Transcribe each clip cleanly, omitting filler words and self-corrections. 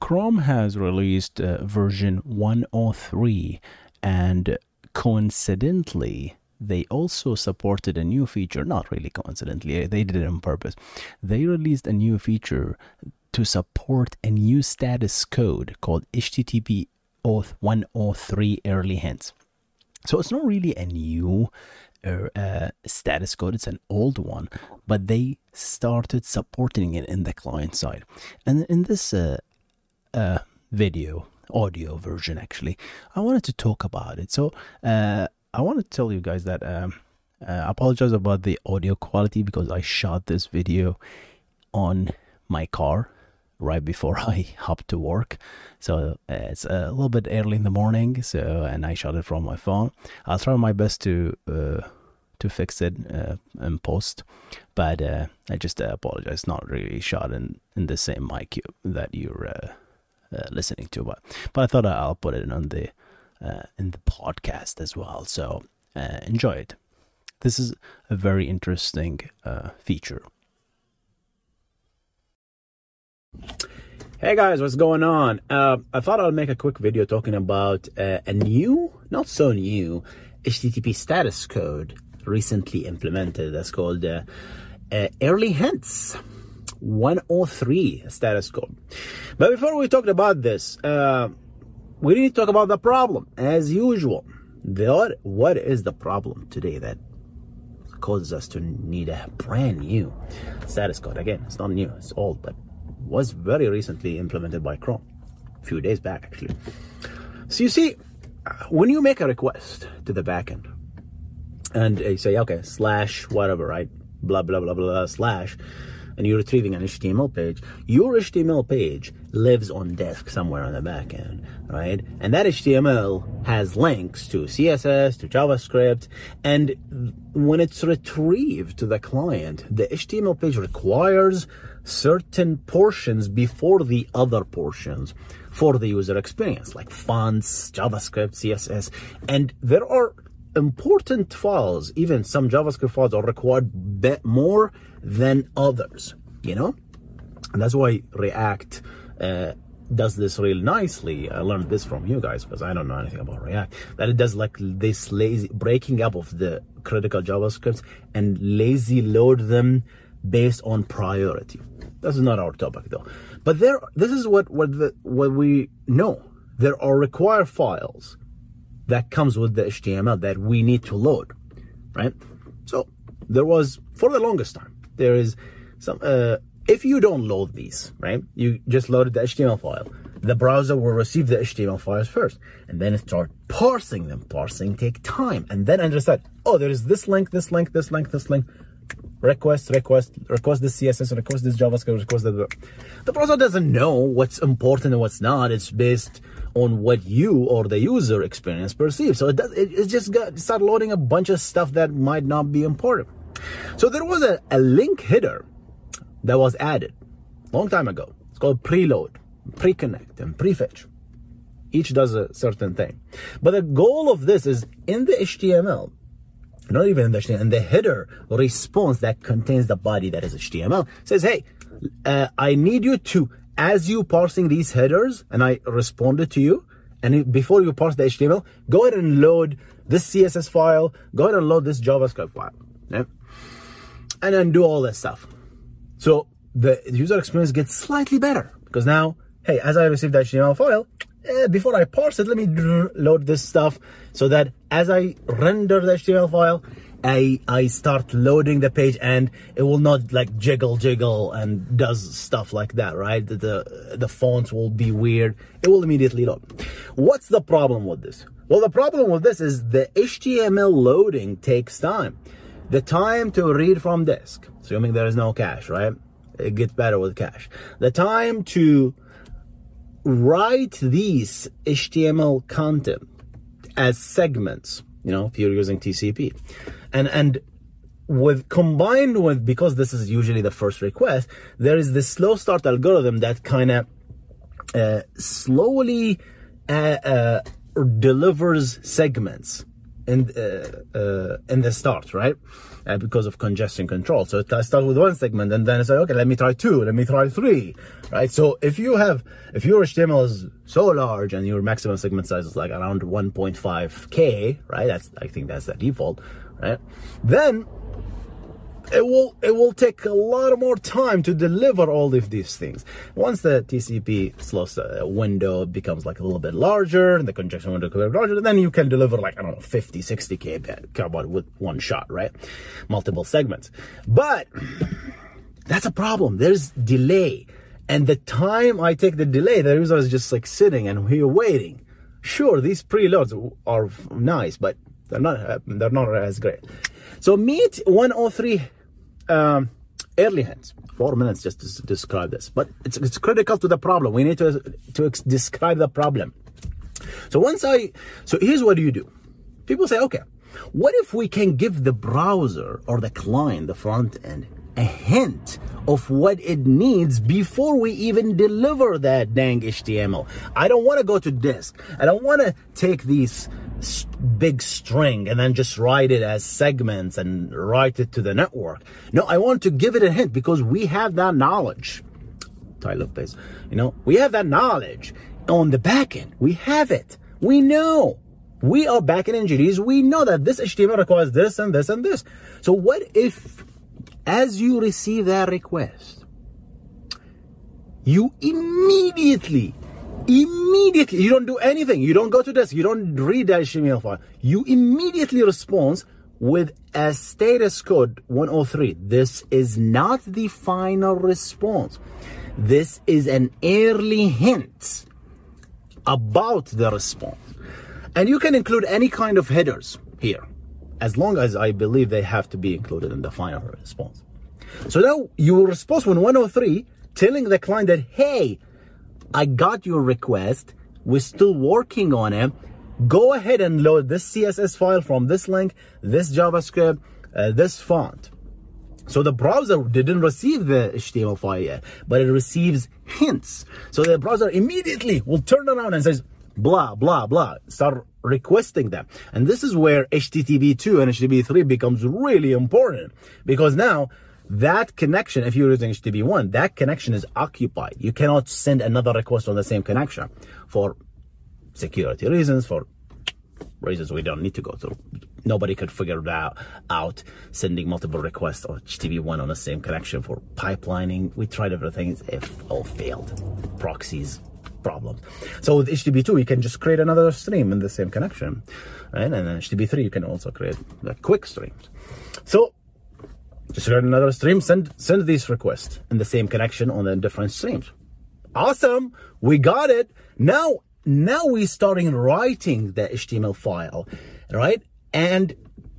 Chrome has released version 103, and coincidentally, they also supported a new feature. Not really coincidentally, they did it on purpose. They released a new feature to support a new status code called HTTP Auth 103 Early Hints. So it's not really a new status code, it's an old one, but they started supporting it in the client side. And in this audio version, actually, I wanted to talk about it. So I want to tell you guys that I apologize about the audio quality, because I shot this video on my car right before I hopped to work. So it's a little bit early in the morning, and I shot it from my phone. I'll try my best to fix it in post, but I just apologize. Not really shot in the same mic that you're listening to, but I thought I'll put it on the in the podcast as well. So enjoy it. This is a very interesting feature. Hey guys, what's going on? I thought I'll make a quick video talking about a new, not so new, HTTP status code recently implemented. That's called Early Hints 103 status code. But before we talk about this, we need to talk about the problem as usual. What is the problem today that causes us to need a brand new status code? Again, it's not new, it's old, but was very recently implemented by Chrome, a few days back actually. So you see, when you make a request to the backend and you say, okay, slash whatever, right, blah blah blah blah slash, and you're retrieving an HTML page, your HTML page lives on disk somewhere on the backend, right? And that HTML has links to CSS, to JavaScript, and when it's retrieved to the client, the HTML page requires certain portions before the other portions for the user experience, like fonts, JavaScript, CSS, and there are important files. Even some JavaScript files are required more than others, you know? And that's why React does this really nicely. I learned this from you guys because I don't know anything about React, that it does like this lazy breaking up of the critical JavaScripts and lazy load them based on priority. This is not our topic though. But this is what we know. There are required files that comes with the HTML that we need to load, right? So there was, for the longest time, there is some, if you don't load these, right? You just loaded the HTML file. The browser will receive the HTML files first, and then it start parsing them. Parsing take time, and then understand, oh, there is this link, this link, this link, this link. Request this CSS, request this JavaScript, request that. The browser doesn't know what's important and what's not. It's based on what you or the user experience perceives. So it just start loading a bunch of stuff that might not be important. So there was a link header that was added a long time ago. It's called preload, pre-connect, and prefetch. Each does a certain thing. But the goal of this is in the HTML, not even in the HTML, and the header response that contains the body that is HTML says, hey, I need you to, as you parsing these headers, and I responded to you, and before you parse the HTML, go ahead and load this CSS file, go ahead and load this JavaScript file, yeah? And then do all that stuff. So the user experience gets slightly better, because now, hey, as I receive the HTML file, before I parse it, let me load this stuff so that as I render the HTML file, I start loading the page, and it will not like jiggle and does stuff like that, right? The fonts will be weird. It will immediately load. What's the problem with this? Well, the problem with this is the HTML loading takes time. The time to read from disk, assuming there is no cache, right? It gets better with cache. The time to write these HTML content as segments, you know, if you're using TCP, and combined with, because this is usually the first request, there is this slow start algorithm that kind of slowly delivers segments in the start, right? Because of congestion control. So I start with one segment and then I say, okay, let me try 2, let me try 3, right? So if your HTML is so large and your maximum segment size is like around 1.5K, right? I think that's the default, right? Then it will take a lot more time to deliver all of these things. Once the TCP slots window becomes like a little bit larger, and the congestion window becomes larger, then you can deliver like, I don't know, 50, 60K with one shot, right? Multiple segments. But that's a problem. There's delay. And the time I take the delay, the user is just like sitting and we're waiting. Sure, these preloads are nice, but they're not as great. So meet 103 early hints. 4 minutes just to describe this, but it's critical to the problem. We need to describe the problem. So here's what you do. People say, okay, what if we can give the browser or the client, the front end, a hint of what it needs before we even deliver that dang HTML? I don't want to go to disk. I don't want to take these big string and then just write it as segments and write it to the network. No, I want to give it a hint because we have that knowledge. Title of place, we have that knowledge on the back end. We have it. We know. We are backend engineers. We know that this HTML requires this and this and this. So what if, as you receive that request, you immediately, you don't do anything. You don't go to this. You don't read that HTML file. You immediately respond with a status code 103. This is not the final response. This is an early hint about the response. And you can include any kind of headers here, as long as I believe they have to be included in the final response. So now you will respond with 103, telling the client that, hey, I got your request. We're still working on it. Go ahead and load this CSS file from this link, this JavaScript, this font. So the browser didn't receive the HTML file yet, but it receives hints. So the browser immediately will turn around and says, blah, blah, blah, start requesting them. And this is where HTTP2 and HTTP3 becomes really important, because now that connection, if you're using HTTP1, that connection is occupied. You cannot send another request on the same connection for security reasons, for reasons we don't need to go through. Nobody could figure that out, sending multiple requests on HTTP1 on the same connection for pipelining. We tried everything, it all failed. Proxies, problems. So with HTTP2, you can just create another stream in the same connection, right? And then HTTP3, you can also create like quick streams. So just create another stream, send these requests in the same connection on the different streams. Awesome, we got it. Now we starting writing the HTML file, right? And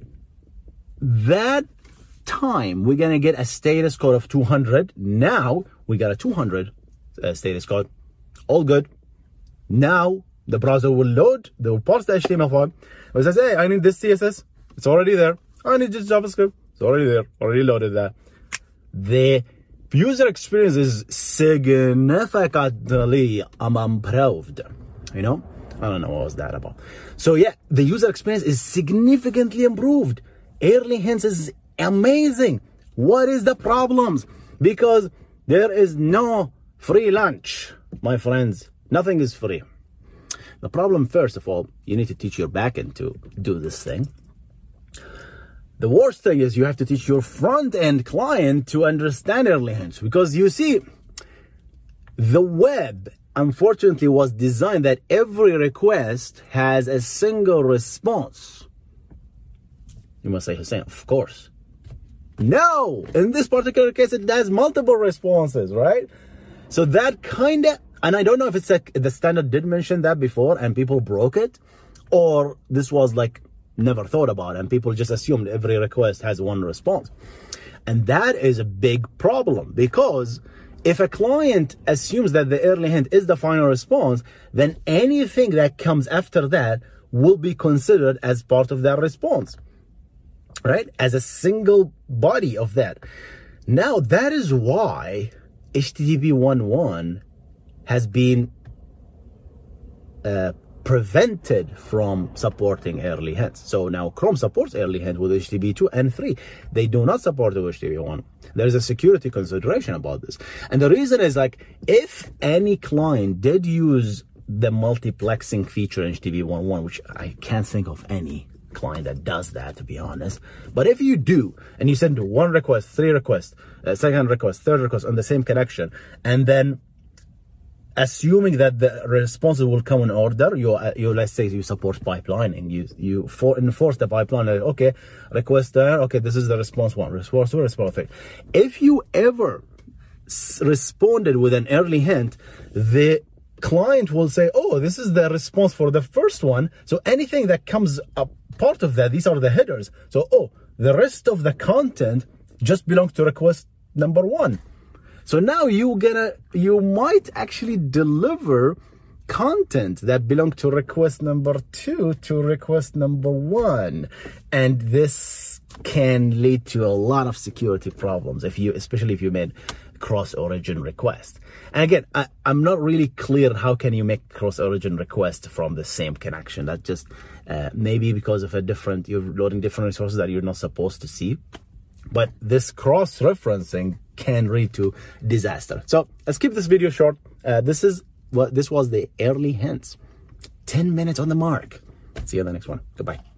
that time we're gonna get a status code of 200. Now we got a 200 status code. All good. Now the browser will load, they will parse the HTML file. It says, hey, I need this CSS. It's already there. I need this JavaScript. It's already there. Already loaded that. The user experience is significantly improved. I don't know what was that about. So yeah, the user experience is significantly improved. Early hints is amazing. What is the problems? Because there is no free lunch, my friends. Nothing is free. The problem, first of all, you need to teach your backend to do this thing. The worst thing is you have to teach your front-end client to understand early hints, because you see, the web unfortunately was designed that every request has a single response. You must say, Hussein, of course. No, in this particular case, it has multiple responses, right? So that kind of, and I don't know if it's like the standard did mention that before and people broke it, or this was like never thought about and people just assumed every request has one response. And that is a big problem, because if a client assumes that the early hint is the final response, then anything that comes after that will be considered as part of that response, right? As a single body of that. Now, that is why HTTP 1.1 has been prevented from supporting early hints. So now Chrome supports early hint with HTTP 2 and 3. They do not support the HTTP 1. There's a security consideration about this. And the reason is, like, if any client did use the multiplexing feature in HTTP 1.1, which I can't think of any client that does that, to be honest. But if you do, and you send one request, three requests, second request, third request on the same connection, and then assuming that the responses will come in order, you let's say you support pipelining, you enforce the pipeline. Okay, request there. Okay, this is the response one, response two, response three. If you ever responded with an early hint, the client will say, oh, this is the response for the first one. So anything that comes up part of that, these are the headers. So, oh, the rest of the content just belongs to request number one. So now you might actually deliver content that belong to request number two to request number one. And this can lead to a lot of security problems, especially if you made cross-origin request. And again, I'm not really clear how can you make cross-origin request from the same connection. That just maybe because of you're loading different resources that you're not supposed to see. But this cross-referencing can lead to disaster. So let's keep this video short. This was the early hints. 10 minutes on the mark. See you on the next one. Goodbye.